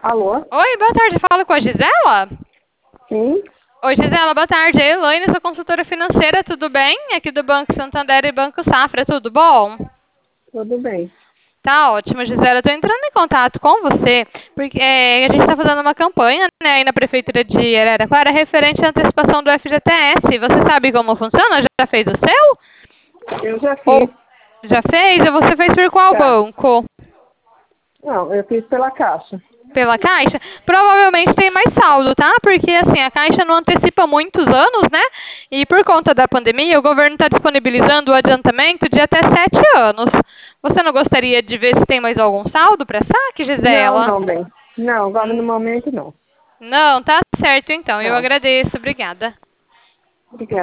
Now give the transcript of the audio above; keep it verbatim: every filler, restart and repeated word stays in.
Alô? Oi, boa tarde. Falo com a Gisela? Sim? Oi, Gisela, boa tarde. É a Elaine, sou consultora financeira, tudo bem? Aqui do Banco Santander e Banco Safra, tudo bom? Tudo bem. Tá ótimo, Gisela. Estou entrando em contato com você, porque é, a gente está fazendo uma campanha, né, aí na Prefeitura de Araraquara referente à antecipação do F G T S. Você sabe como funciona? Já fez o seu? Eu já Ou fiz. já fez? Ou você fez por qual Já. banco? Não, eu fiz pela Caixa. Pela Caixa, provavelmente tem mais saldo, tá? Porque assim, a Caixa não antecipa muitos anos, né? E por conta da pandemia, o governo está disponibilizando o adiantamento de até sete anos. Você não gostaria de ver se tem mais algum saldo para saque, Não, Gisela? não, bem. Não, agora no Hum, momento não. Não, tá certo então. Eu Não. agradeço. Obrigada. Obrigada.